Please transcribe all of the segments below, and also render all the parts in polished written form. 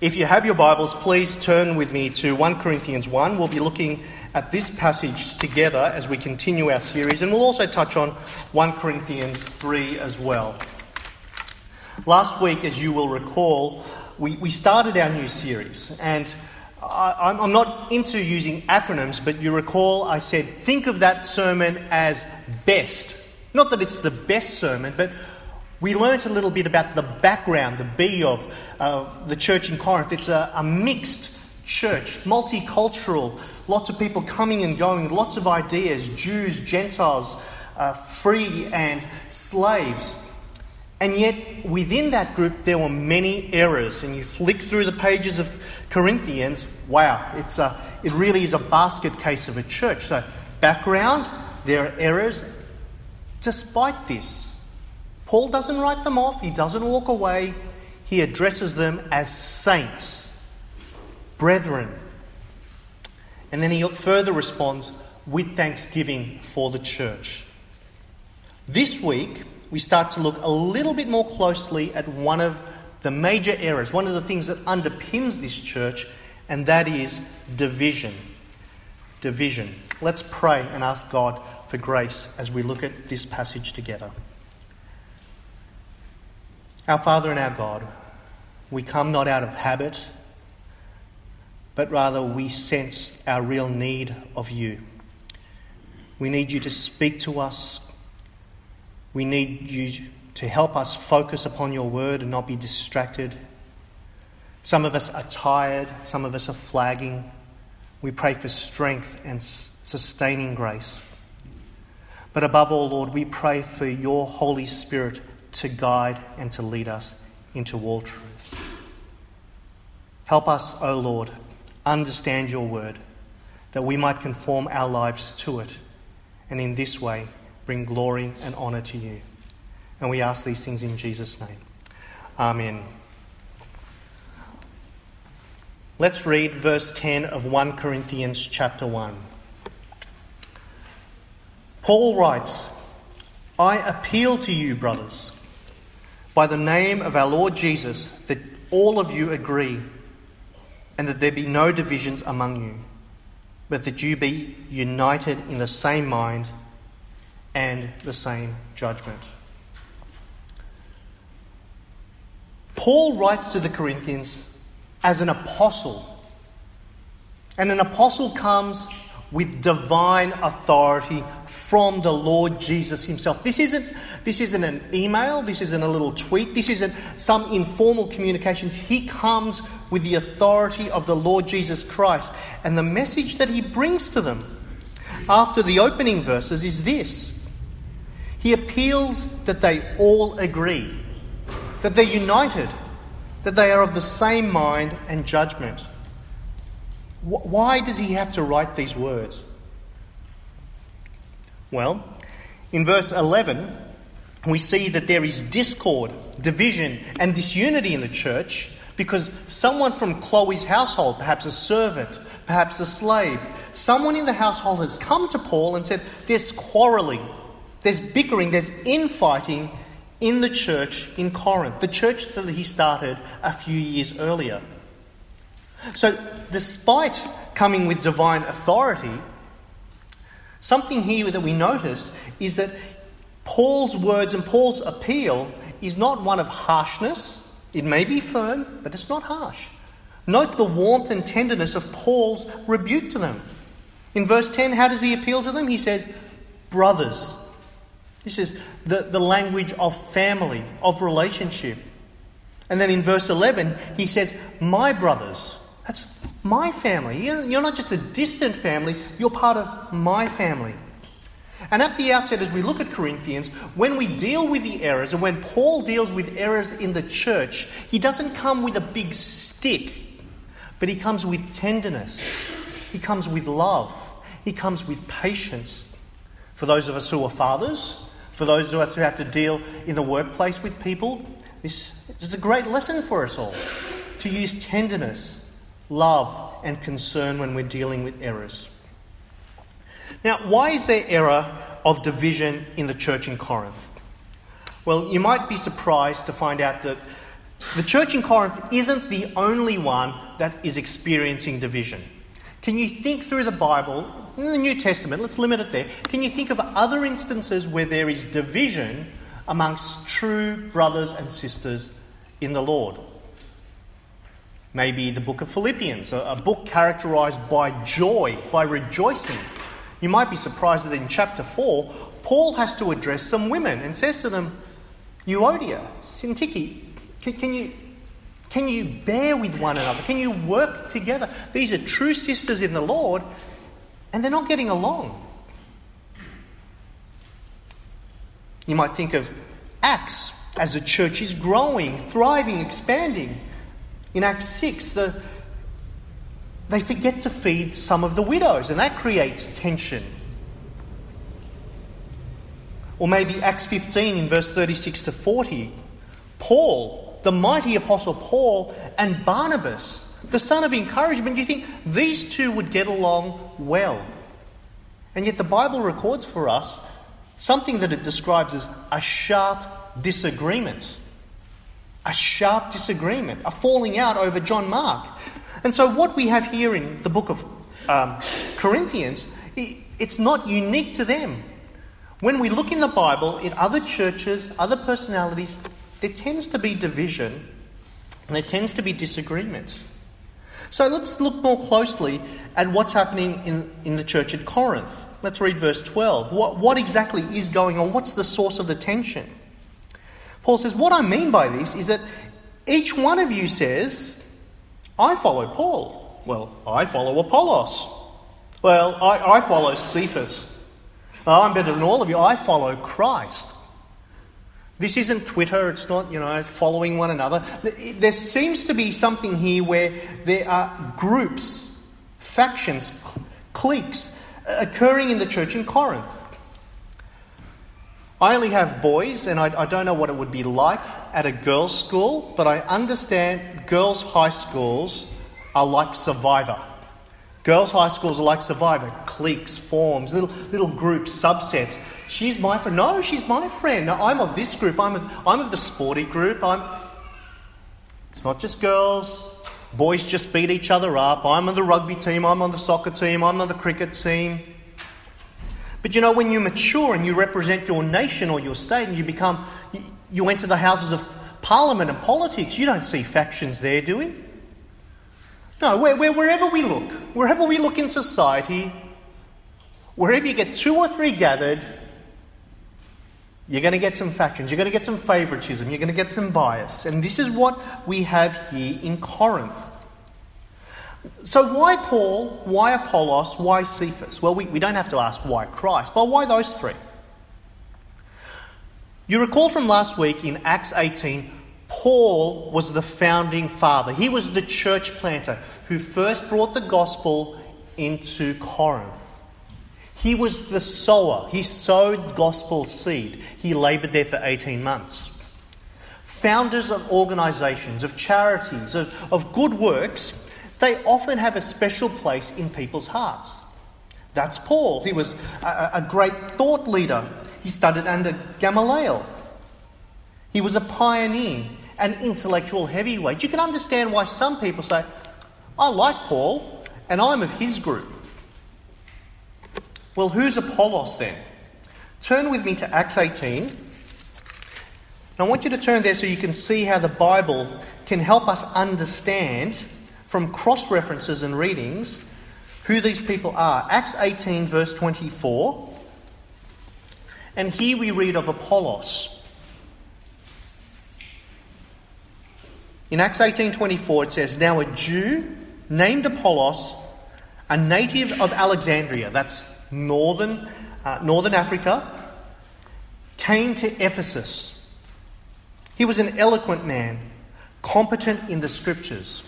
If you have your Bibles, please turn with me to 1 Corinthians 1. We'll be looking at this passage together as we continue our series, and we'll also touch on 1 Corinthians 3 as well. Last week, as you will recall, we started our new series, and I'm not into using acronyms, but you recall I said, think of that sermon as BEST. Not that it's the best sermon, but we learnt a little bit about the background, the B of the church in Corinth. It's a mixed church, multicultural, lots of people coming and going, lots of ideas, Jews, Gentiles, free and slaves. And yet within that group there were many errors. And you flick through the pages of Corinthians, wow, it really is a basket case of a church. So background, there are errors. Despite this, Paul doesn't write them off. He doesn't walk away. He addresses them as saints, brethren. And then he further responds with thanksgiving for the church. This week, we start to look a little bit more closely at one of the major errors, one of the things that underpins this church, and that is division. Division. Let's pray and ask God for grace as we look at this passage together. Our Father and our God, we come not out of habit, but rather we sense our real need of you. We need you to speak to us. We need you to help us focus upon your word and not be distracted. Some of us are tired. Some of us are flagging. We pray for strength and sustaining grace. But above all, Lord, we pray for your Holy Spirit to guide and to lead us into all truth. Help us, O Lord, understand your word, that we might conform our lives to it, and in this way bring glory and honour to you. And we ask these things in Jesus' name. Amen. Let's read verse 10 of 1 Corinthians chapter 1. Paul writes, I appeal to you, brothers, by the name of our Lord Jesus, that all of you agree, and that there be no divisions among you, but that you be united in the same mind and the same judgment. Paul writes to the Corinthians as an apostle, and an apostle comes with divine authority from the Lord Jesus himself. This isn't an email, this isn't a little tweet, this isn't some informal communications. He comes with the authority of the Lord Jesus Christ. And the message that he brings to them after the opening verses is this. He appeals that they all agree, that they're united, that they are of the same mind and judgment. Why does he have to write these words? Well, in verse 11, we see that there is discord, division, and disunity in the church because someone from Chloe's household, perhaps a servant, perhaps a slave, someone in the household has come to Paul and said, there's quarrelling, there's bickering, there's infighting in the church in Corinth, the church that he started a few years earlier. So, despite coming with divine authority, something here that we notice is that Paul's words and Paul's appeal is not one of harshness. It may be firm, but it's not harsh. Note the warmth and tenderness of Paul's rebuke to them. In verse 10, how does he appeal to them? He says, brothers. This is the language of family, of relationship. And then in verse 11, he says, my brothers. That's my family. You're not just a distant family, you're part of my family. And at the outset, as we look at Corinthians, when we deal with the errors, and when Paul deals with errors in the church, he doesn't come with a big stick, but he comes with tenderness. He comes with love. He comes with patience. For those of us who are fathers, for those of us who have to deal in the workplace with people, this is a great lesson for us all, to use tenderness, love and concern when we're dealing with errors. Now, why is there error of division in the church in Corinth? Well, you might be surprised to find out that The church in Corinth isn't the only one that is experiencing division. Can you think through the Bible, in the New Testament, let's limit it there, can you think of other instances where there is division amongst true brothers and sisters in the Lord? Maybe the book of Philippians, a book characterised by joy, by rejoicing. You might be surprised that in chapter 4, Paul has to address some women and says to them, Euodia, Syntyche, can you bear with one another? Can you work together? These are true sisters in the Lord, and they're not getting along. You might think of Acts as a church is growing, thriving, expanding. In Acts 6, they forget to feed some of the widows, and that creates tension. Or maybe Acts 15 in verse 36 to 40. Paul, the mighty apostle Paul, and Barnabas, the son of encouragement. You think these two would get along well. And yet the Bible records for us something that it describes as a sharp disagreement. A sharp disagreement, a falling out over John Mark. And so what we have here in the book of Corinthians, it's not unique to them. When we look in the Bible, in other churches, other personalities, there tends to be division and there tends to be disagreement. So let's look more closely at what's happening in the church at Corinth. Let's read verse 12. What exactly is going on? What's the source of the tension? Paul says, what I mean by this is that each one of you says, I follow Paul. Well, I follow Apollos. Well, I follow Cephas. I'm better than all of you. I follow Christ. This isn't Twitter. It's not, following one another. There seems to be something here where there are groups, factions, cliques occurring in the church in Corinth. I only have boys, and I don't know what it would be like at a girls' school, but I understand girls' high schools are like Survivor. Girls' high schools are like Survivor. Cliques, forms, little groups, subsets. She's my friend. No, she's my friend. No, I'm of this group. I'm of the sporty group. It's not just girls. Boys just beat each other up. I'm on the rugby team. I'm on the soccer team. I'm on the cricket team. But when you mature and you represent your nation or your state and you enter the houses of parliament and politics, you don't see factions there, do we? No, wherever we look in society, wherever you get 2 or 3 gathered, you're going to get some factions, you're going to get some favouritism, you're going to get some bias. And this is what we have here in Corinth. So why Paul, why Apollos, why Cephas? Well, we don't have to ask why Christ, but why those 3? You recall from last week in Acts 18, Paul was the founding father. He was the church planter who first brought the gospel into Corinth. He was the sower. He sowed gospel seed. He laboured there for 18 months. Founders of organisations, of charities, of good works, they often have a special place in people's hearts. That's Paul. He was a great thought leader. He studied under Gamaliel. He was a pioneer, an intellectual heavyweight. You can understand why some people say, I like Paul and I'm of his group. Well, who's Apollos then? Turn with me to Acts 18. And I want you to turn there so you can see how the Bible can help us understand from cross-references and readings who these people are. Acts 18 verse 24. And here we read of Apollos. In Acts 18:24 it says, Now a Jew named Apollos, a native of Alexandria, that's northern Africa, came to Ephesus. He was an eloquent man, competent in the scriptures.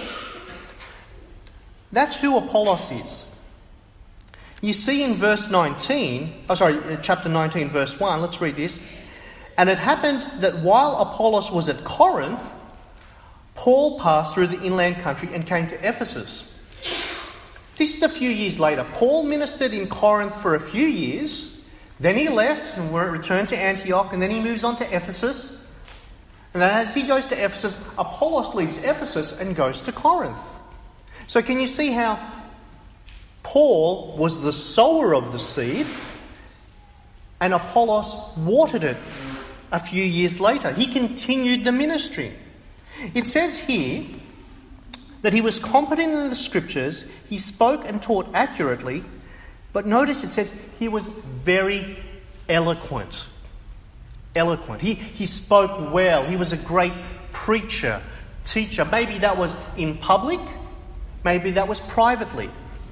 That's who Apollos is. You see in chapter 19, verse 1, let's read this. And it happened that while Apollos was at Corinth, Paul passed through the inland country and came to Ephesus. This is a few years later. Paul ministered in Corinth for a few years. Then he left and returned to Antioch, and then he moves on to Ephesus. And then as he goes to Ephesus, Apollos leaves Ephesus and goes to Corinth. So can you see how Paul was the sower of the seed and Apollos watered it a few years later? He continued the ministry. It says here that he was competent in the scriptures, he spoke and taught accurately, but notice it says he was very eloquent. He spoke well. He was a great preacher, teacher. Maybe that was in public, maybe that was privately.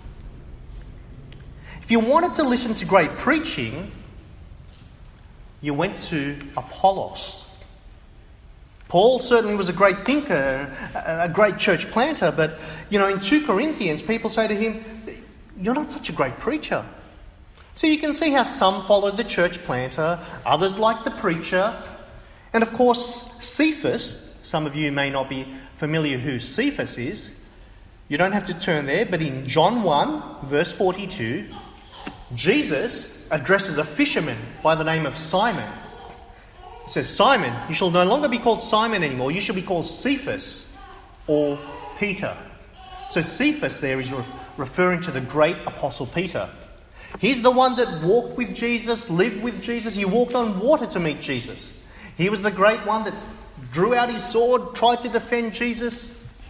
If you wanted to listen to great preaching, you went to Apollos. Paul certainly was a great thinker, a great church planter, but, in 2 Corinthians, people say to him, "You're not such a great preacher." So you can see how some followed the church planter, others liked the preacher. And of course, Cephas, some of you may not be familiar who Cephas is. You don't have to turn there, but in John 1, verse 42, Jesus addresses a fisherman by the name of Simon. He says, "Simon, you shall no longer be called Simon anymore. You shall be called Cephas, or Peter." So Cephas there is referring to the great apostle Peter. He's the one that walked with Jesus, lived with Jesus. He walked on water to meet Jesus. He was the great one that drew out his sword, tried to defend Jesus.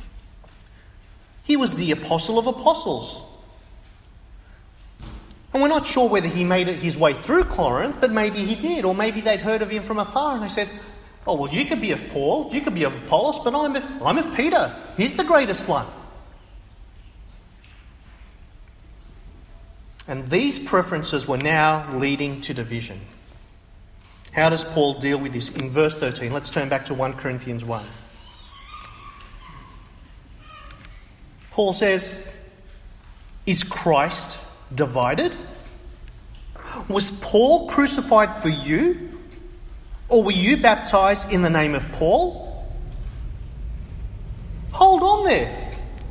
He was the apostle of apostles. And we're not sure whether he made it his way through Corinth, but maybe he did. Or maybe they'd heard of him from afar and they said, "Oh, well, you could be of Paul, you could be of Apollos, but I'm of Peter. He's the greatest one." And these preferences were now leading to division. How does Paul deal with this? In verse 13, let's turn back to 1 Corinthians 1. Paul says, "Is Christ divided? Was Paul crucified for you? Or were you baptized in the name of Paul?" Hold on there.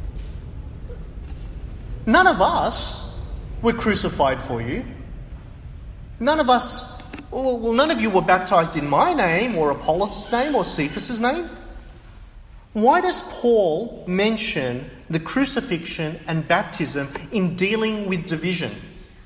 None of us were crucified for you. None of you were baptized in my name or Apollos' name or Cephas' name. Why does Paul mention the crucifixion and baptism in dealing with division?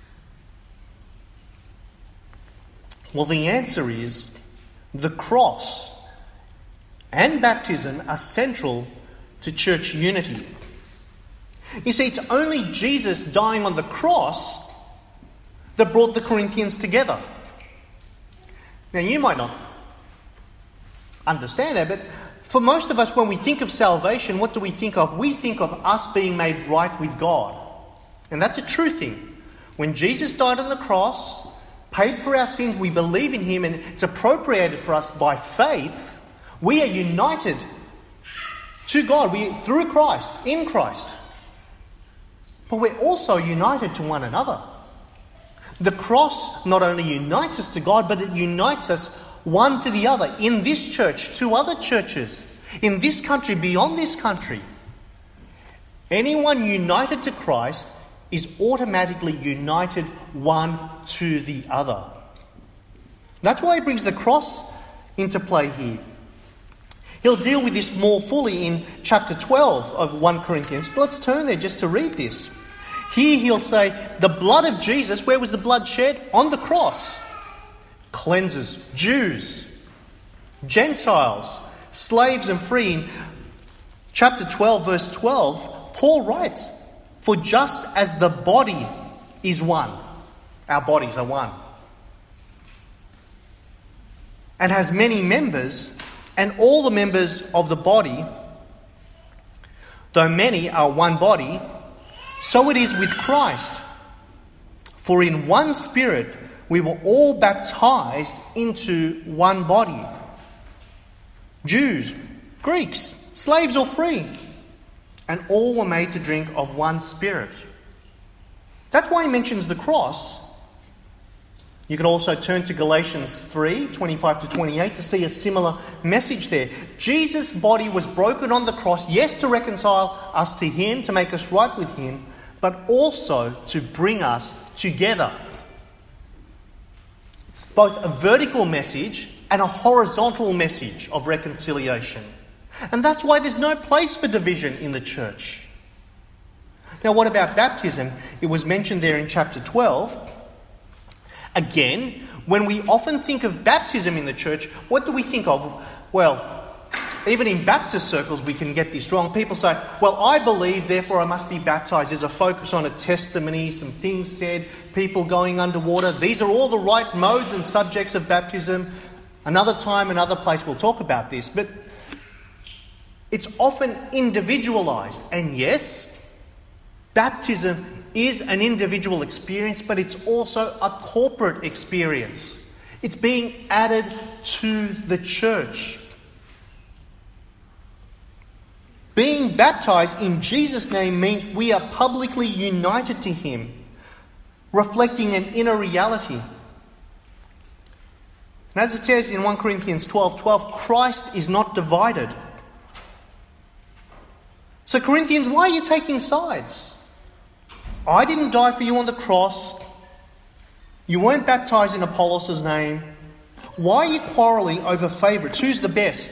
Well, the answer is the cross and baptism are central to church unity. You see, it's only Jesus dying on the cross that brought the Corinthians together. Now, you might not understand that, but for most of us, when we think of salvation, what do we think of? We think of us being made right with God. And that's a true thing. When Jesus died on the cross, paid for our sins, we believe in him, and it's appropriated for us by faith, we are united to God through Christ, in Christ. But we're also united to one another. The cross not only unites us to God, but it unites us one to the other. In this church, to other churches. In this country, beyond this country. Anyone united to Christ is automatically united one to the other. That's why he brings the cross into play here. He'll deal with this more fully in chapter 12 of 1 Corinthians. Let's turn there just to read this. Here he'll say, the blood of Jesus, where was the blood shed? On the cross. Cleanses Jews, Gentiles, slaves and free. In chapter 12, verse 12, Paul writes, "For just as the body is one," our bodies are one, "and has many members, and all the members of the body, though many, are one body, so it is with Christ. For in one Spirit we were all baptized into one body. Jews, Greeks, slaves or free, and all were made to drink of one Spirit." That's why he mentions the cross. You can also turn to Galatians 3, 25 to 28 to see a similar message there. Jesus' body was broken on the cross, yes, to reconcile us to him, to make us right with him, but also to bring us together. It's both a vertical message and a horizontal message of reconciliation. And that's why there's no place for division in the church. Now, what about baptism? It was mentioned there in chapter 12. Again, when we often think of baptism in the church, what do we think of? Well, even in Baptist circles, we can get this wrong. People say, well, I believe, therefore I must be baptized. There's a focus on a testimony, some things said, people going underwater. These are all the right modes and subjects of baptism. Another time, another place, we'll talk about this. But it's often individualized. And yes, baptism is an individual experience, but it's also a corporate experience. It's being added to the church. Being baptized in Jesus' name means we are publicly united to Him, reflecting an inner reality. And as it says in 1 Corinthians 12:12, Christ is not divided. So Corinthians, why are you taking sides? I didn't die for you on the cross. You weren't baptized in Apollos' name. Why are you quarrelling over favourites? Who's the best?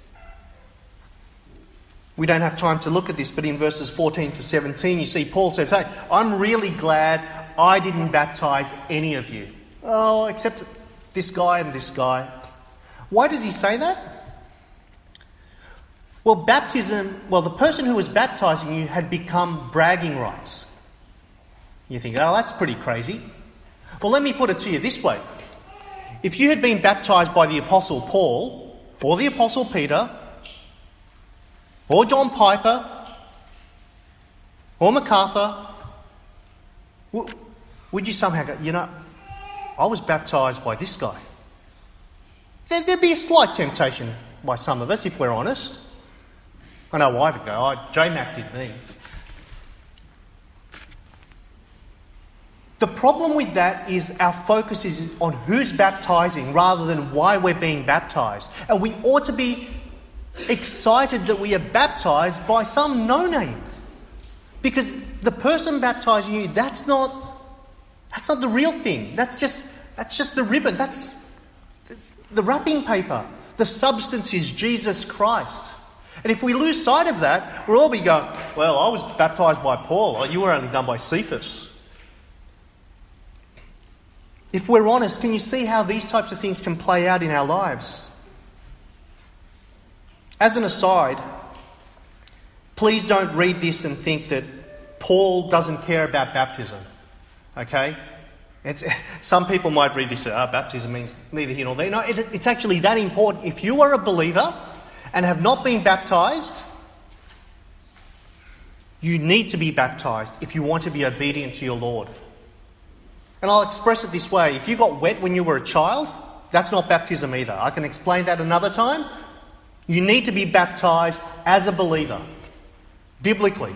We don't have time to look at this, but in verses 14 to 17, you see Paul says, hey, I'm really glad I didn't baptize any of you. Oh, except this guy and this guy. Why does he say that? Well, the person who was baptizing you had become bragging rights. You think, oh, that's pretty crazy. Well, let me put it to you this way. If you had been baptized by the Apostle Paul, or the Apostle Peter, or John Piper, or MacArthur, would you somehow go, I was baptised by this guy? There'd be a slight temptation by some of us, if we're honest. I know I would go, J-Mac did me. The problem with that is our focus is on who's baptising rather than why we're being baptised. And we ought to be excited that we are baptised by some no-name. Because the person baptising you, that's not the real thing. That's just the ribbon. That's the wrapping paper. The substance is Jesus Christ. And if we lose sight of that, we'll all be going, well, I was baptised by Paul. Or you were only done by Cephas. If we're honest, can you see how these types of things can play out in our lives? As an aside, please don't read this and think that Paul doesn't care about baptism. Okay? Some people might read this and say, baptism means neither here nor there. No, it's actually that important. If you are a believer and have not been baptised, you need to be baptised if you want to be obedient to your Lord. And I'll express it this way. If you got wet when you were a child, that's not baptism either. I can explain that another time. You need to be baptised as a believer, biblically.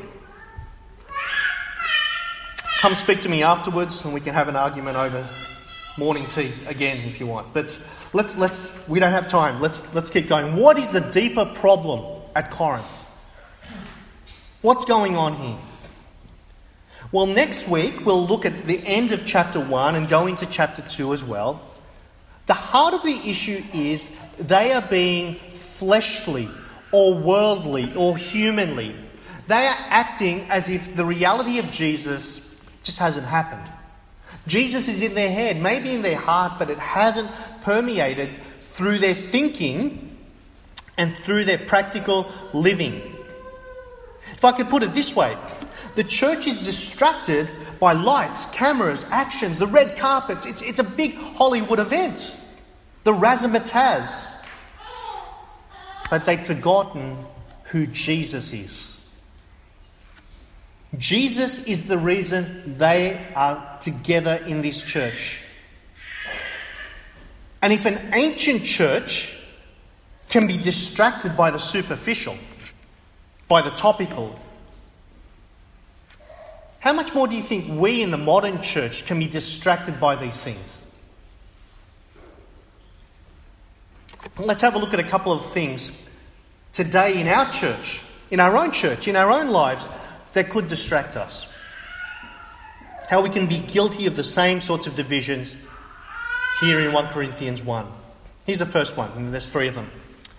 Come speak to me afterwards and we can have an argument over morning tea again if you want. But we don't have time. Let's keep going. What is the deeper problem at Corinth? What's going on here? Well, next week we'll look at the end of chapter 1 and go into chapter 2 as well. The heart of the issue is they are being fleshly or worldly or humanly. They are acting as if the reality of Jesus just hasn't happened. Jesus is in their head, maybe in their heart, but it hasn't permeated through their thinking and through their practical living. If I could put it this way, the church is distracted by lights, cameras, actions, the red carpets. It's a big Hollywood event. The razzmatazz. But they've forgotten who Jesus is. Jesus is the reason they are together in this church. And if an ancient church can be distracted by the superficial, by the topical, how much more do you think we in the modern church can be distracted by these things? Let's have a look at a couple of things today in our church, in our own lives, that could distract us. How we can be guilty of the same sorts of divisions here in 1 Corinthians 1. Here's the first one, and there's three of them.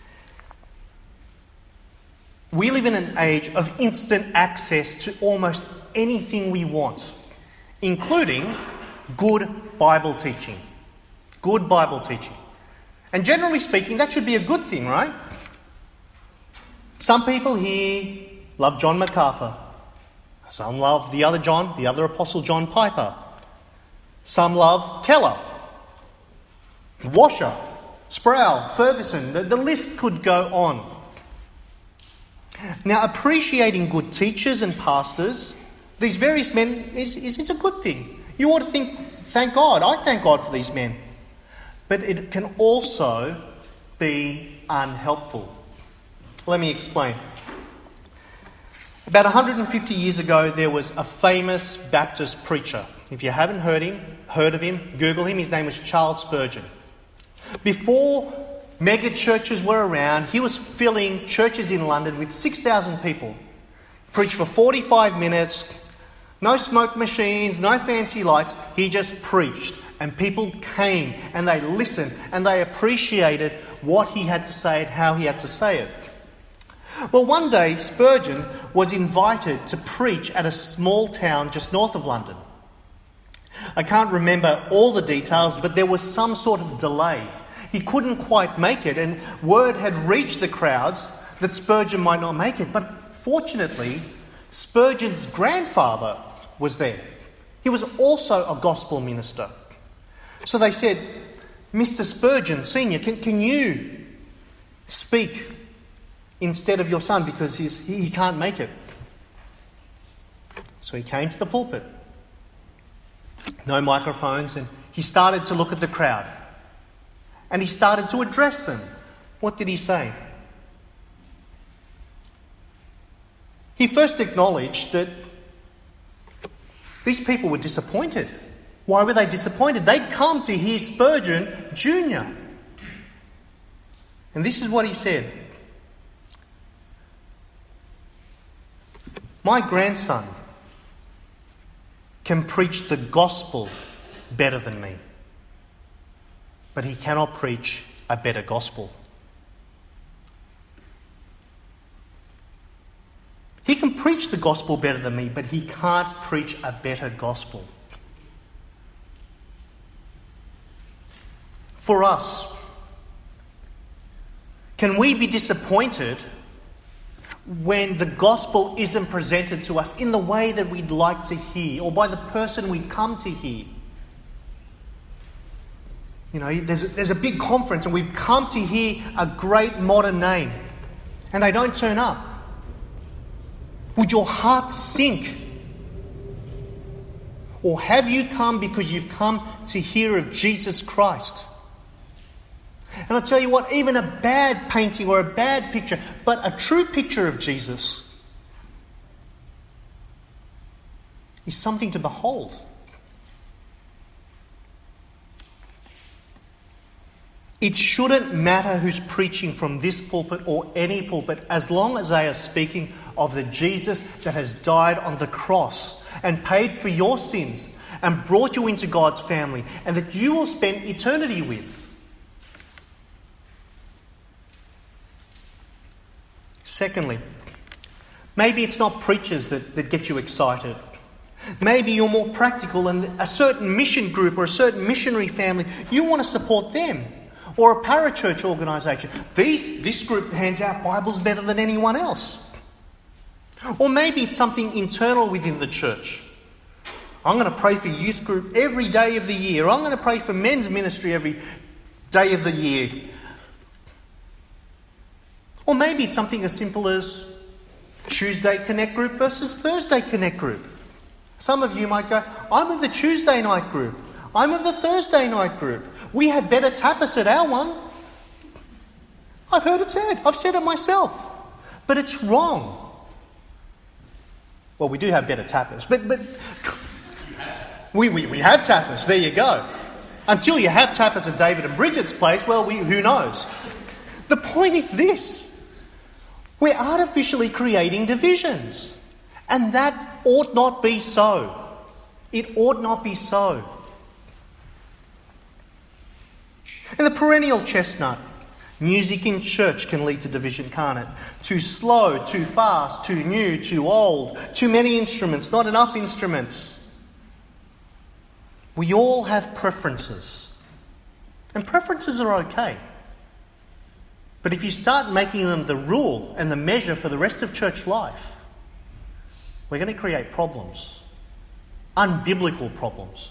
We live in an age of instant access to almost anything we want, including good Bible teaching. Good Bible teaching. And generally speaking, that should be a good thing, right? Some people here love John MacArthur. Some love the other Apostle John Piper. Some love Keller, Washer, Sproul, Ferguson. The list could go on. Now, appreciating good teachers and pastors, these various men, is a good thing. You ought to thank God. I thank God for these men. But it can also be unhelpful. Let me explain. About 150 years ago, there was a famous Baptist preacher. If you haven't heard of him, Google him. His name was Charles Spurgeon. Before mega churches were around, he was filling churches in London with 6,000 people. Preached for 45 minutes, no smoke machines, no fancy lights. He just preached. And people came and they listened and they appreciated what he had to say and how he had to say it. Well, one day Spurgeon was invited to preach at a small town just north of London. I can't remember all the details, but there was some sort of delay. He couldn't quite make it, and word had reached the crowds that Spurgeon might not make it. But fortunately, Spurgeon's grandfather was there. He was also a gospel minister. So they said, Mr. Spurgeon, Senior, can you speak instead of your son because he can't make it? So he came to the pulpit. No microphones, and he started to look at the crowd. And he started to address them. What did he say? He first acknowledged that these people were disappointed. Why were they disappointed? They'd come to hear Spurgeon Jr. And this is what he said. My grandson can preach the gospel better than me, but he cannot preach a better gospel. He can preach the gospel better than me, but he can't preach a better gospel. For us, can we be disappointed when the gospel isn't presented to us in the way that we'd like to hear, or by the person we'd come to hear? You know, there's a big conference and we've come to hear a great modern name and they don't turn up. Would your heart sink? Or have you come because you've come to hear of Jesus Christ? And I'll tell you what, even a bad painting or a bad picture, but a true picture of Jesus is something to behold. It shouldn't matter who's preaching from this pulpit or any pulpit, as long as they are speaking of the Jesus that has died on the cross and paid for your sins and brought you into God's family and that you will spend eternity with. Secondly, maybe it's not preachers that get you excited. Maybe you're more practical and a certain mission group or a certain missionary family, you want to support them. Or a parachurch organisation. This group hands out Bibles better than anyone else. Or maybe it's something internal within the church. I'm going to pray for youth group every day of the year. I'm going to pray for men's ministry every day of the year. Or maybe it's something as simple as Tuesday Connect group versus Thursday Connect group. Some of you might go, I'm of the Tuesday night group. I'm of the Thursday night group. We have better tapas at our one. I've heard it said. I've said it myself. But it's wrong. Well, we do have better tapas. But we have tapas. There you go. Until you have tapas at David and Bridget's place, well, who knows? The point is this. We're artificially creating divisions. And that ought not be so. It ought not be so. And the perennial chestnut. Music in church can lead to division, can't it? Too slow, too fast, too new, too old, too many instruments, not enough instruments. We all have preferences. And preferences are okay. But if you start making them the rule and the measure for the rest of church life, we're going to create problems. Unbiblical problems.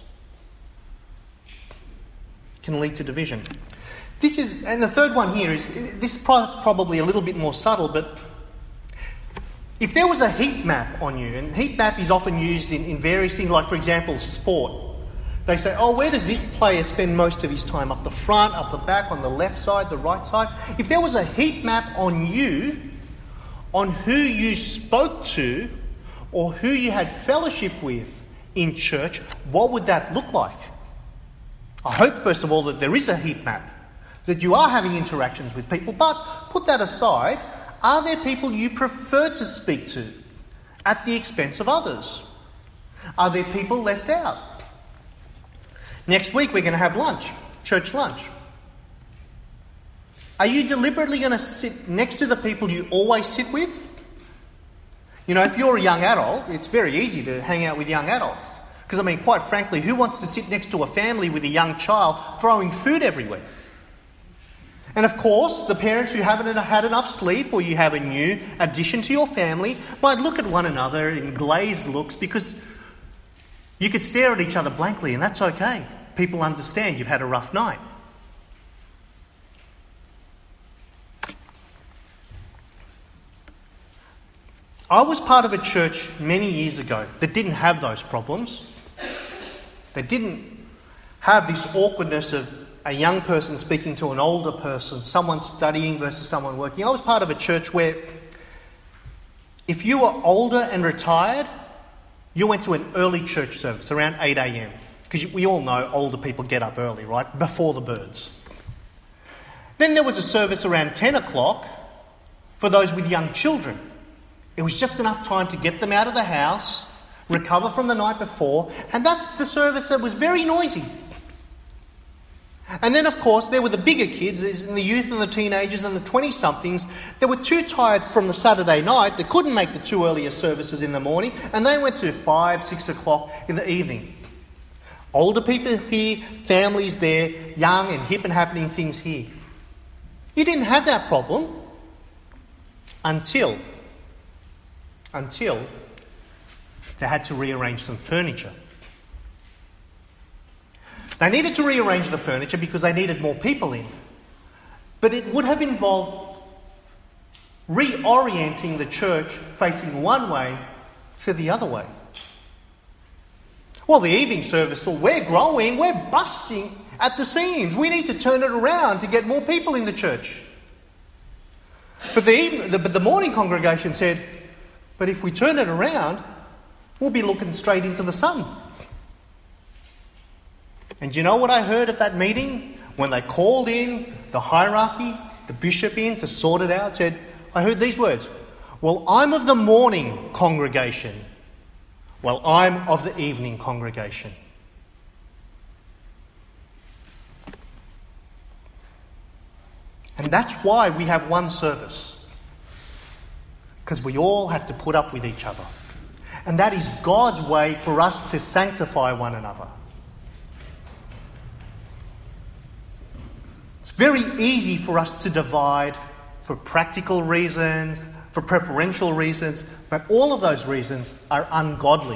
Can lead to division. And the third one here is, this is probably a little bit more subtle, but if there was a heat map on you, and heat map is often used in various things, like for example, sport. They say, where does this player spend most of his time? Up the front, up the back, on the left side, the right side? If there was a heat map on you, on who you spoke to, or who you had fellowship with in church, what would that look like? I hope, first of all, that there is a heat map, that you are having interactions with people, but put that aside, are there people you prefer to speak to at the expense of others? Are there people left out? Next week we're going to have lunch, church lunch. Are you deliberately going to sit next to the people you always sit with? You know, if you're a young adult, it's very easy to hang out with young adults. Because, quite frankly, who wants to sit next to a family with a young child throwing food everywhere? And of course, the parents who haven't had enough sleep, or you have a new addition to your family, might look at one another in glazed looks, because you could stare at each other blankly, and that's okay. People understand you've had a rough night. I was part of a church many years ago that didn't have those problems. They didn't have this awkwardness of a young person speaking to an older person, someone studying versus someone working. I was part of a church where if you were older and retired, you went to an early church service around 8 a.m. Because we all know older people get up early, right? Before the birds. Then there was a service around 10 o'clock for those with young children. It was just enough time to get them out of the house, recover from the night before, and that's the service that was very noisy. And then, of course, there were the bigger kids, and the youth and the teenagers and the 20-somethings that were too tired from the Saturday night, that couldn't make the two earlier services in the morning, and they went to 5, 6 o'clock in the evening. Older people here, families there, young and hip and happening things here. You didn't have that problem until they had to rearrange some furniture. They needed to rearrange the furniture because they needed more people in. But it would have involved reorienting the church facing one way to the other way. Well, the evening service thought, we're growing, we're busting at the seams. We need to turn it around to get more people in the church. But the morning congregation said, but if we turn it around, we'll be looking straight into the sun. And you know what I heard at that meeting? When they called in the hierarchy, the bishop in to sort it out, said, I heard these words, well, I'm of the morning congregation. Well, I'm of the evening congregation. And that's why we have one service. Because we all have to put up with each other. And that is God's way for us to sanctify one another. It's very easy for us to divide for practical reasons, for preferential reasons, but all of those reasons are ungodly.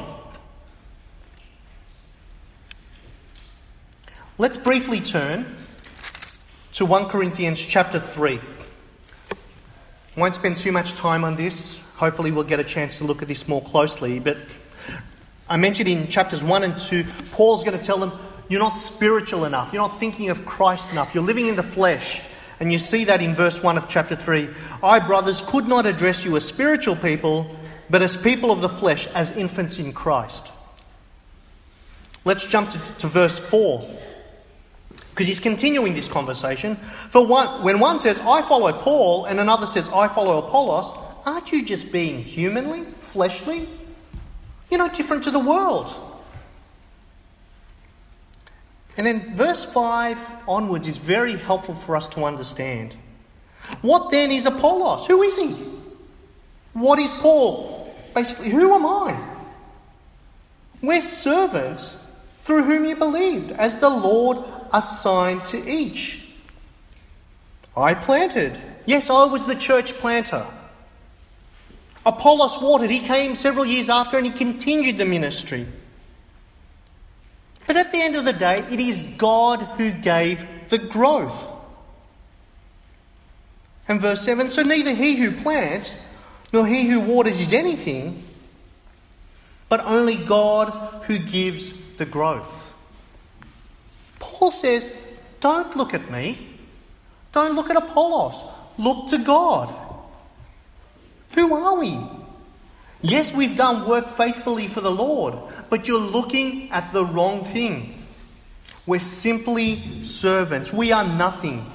Let's briefly turn to 1 Corinthians chapter 3. I won't spend too much time on this. Hopefully we'll get a chance to look at this more closely. But I mentioned in chapters 1 and 2, Paul's going to tell them, you're not spiritual enough. You're not thinking of Christ enough. You're living in the flesh. And you see that in verse 1 of chapter 3. I, brothers, could not address you as spiritual people, but as people of the flesh, as infants in Christ. Let's jump to verse 4. Because he's continuing this conversation. When one says, I follow Paul, and another says, I follow Apollos, aren't you just being humanly, fleshly? You're no different to the world. And then verse 5 onwards is very helpful for us to understand. What then is Apollos? Who is he? What is Paul? Basically, who am I? We're servants through whom you believed, as the Lord assigned to each. I planted. Yes, I was the church planter. Apollos watered. He came several years after and he continued the ministry. But at the end of the day, it is God who gave the growth. And verse 7, so neither he who plants nor he who waters is anything, but only God who gives the growth. Paul says, don't look at me. Don't look at Apollos. Look to God. Who are we? Yes, we've done work faithfully for the Lord, but you're looking at the wrong thing. We're simply servants. We are nothing.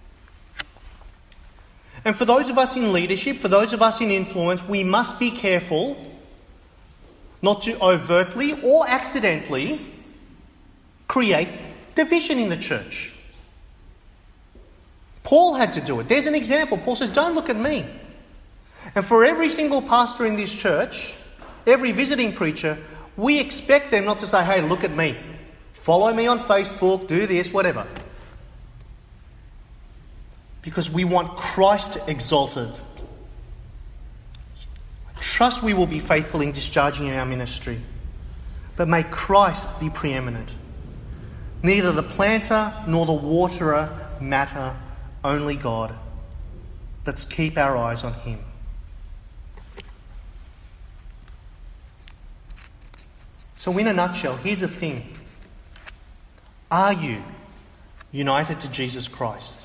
And for those of us in leadership, for those of us in influence, we must be careful not to overtly or accidentally create division in the church. Paul had to do it. There's an example. Paul says, don't look at me. And for every single pastor in this church, every visiting preacher, we expect them not to say, hey, look at me. Follow me on Facebook, do this, whatever. Because we want Christ exalted. Trust we will be faithful in discharging our ministry. But may Christ be preeminent. Neither the planter nor the waterer matter, only God. Let's keep our eyes on him. So in a nutshell, here's the thing. Are you united to Jesus Christ?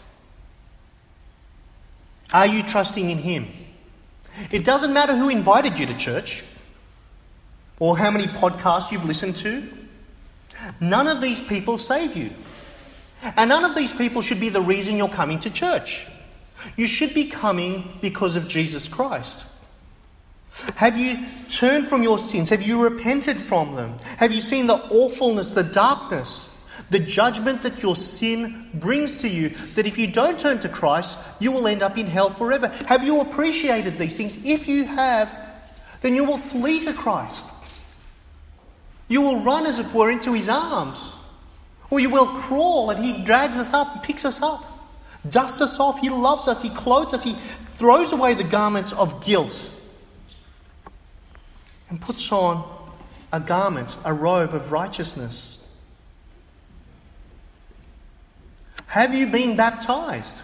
Are you trusting in him? It doesn't matter who invited you to church or how many podcasts you've listened to. None of these people save you. And none of these people should be the reason you're coming to church. You should be coming because of Jesus Christ. Have you turned from your sins? Have you repented from them? Have you seen the awfulness, the darkness, the judgment that your sin brings to you? That if you don't turn to Christ, you will end up in hell forever. Have you appreciated these things? If you have, then you will flee to Christ. You will run, as it were, into his arms. Or you will crawl and he drags us up and picks us up. Dusts us off. He loves us. He clothes us. He throws away the garments of guilt and puts on a garment, a robe of righteousness. Have you been baptized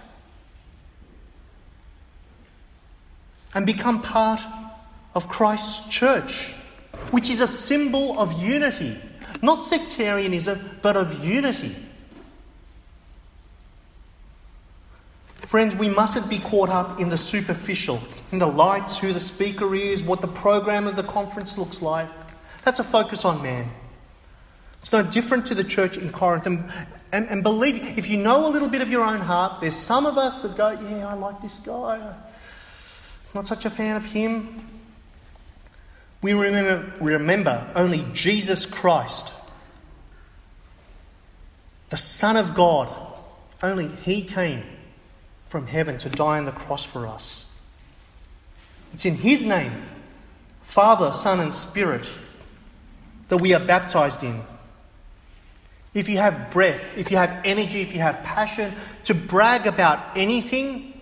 and become part of Christ's church, which is a symbol of unity, not sectarianism, but of unity? Friends, we mustn't be caught up in the superficial, in the lights, who the speaker is, what the program of the conference looks like. That's a focus on man. It's no different to the church in Corinth. And believe, if you know a little bit of your own heart, there's some of us that go, yeah, I like this guy. I'm not such a fan of him. We remember only Jesus Christ, the Son of God. Only he came from heaven to die on the cross for us. It's in his name, Father, Son and Spirit, that we are baptized in. If you have breath, if you have energy, if you have passion to brag about anything,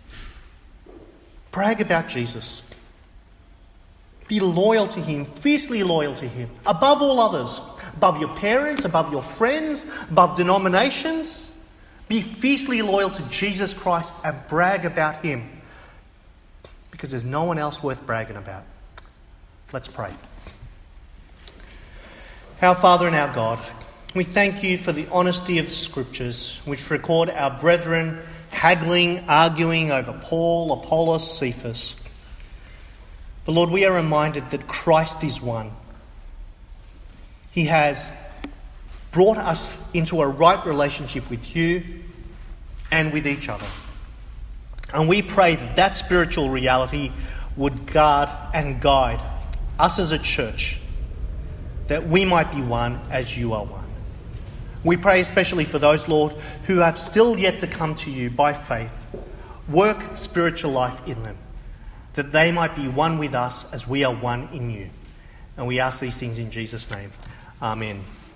brag about Jesus. Be loyal to him, fiercely loyal to him, above all others, above your parents, above your friends, above denominations. Be fiercely loyal to Jesus Christ and brag about him, because there's no one else worth bragging about. Let's pray. Our Father and our God, we thank you for the honesty of the Scriptures, which record our brethren haggling, arguing over Paul, Apollos, Cephas. But Lord, we are reminded that Christ is one. He has brought us into a right relationship with you and with each other. And we pray that that spiritual reality would guard and guide us as a church, that we might be one as you are one. We pray especially for those, Lord, who have still yet to come to you by faith. Work spiritual life in them, that they might be one with us as we are one in you. And we ask these things in Jesus' name. Amen.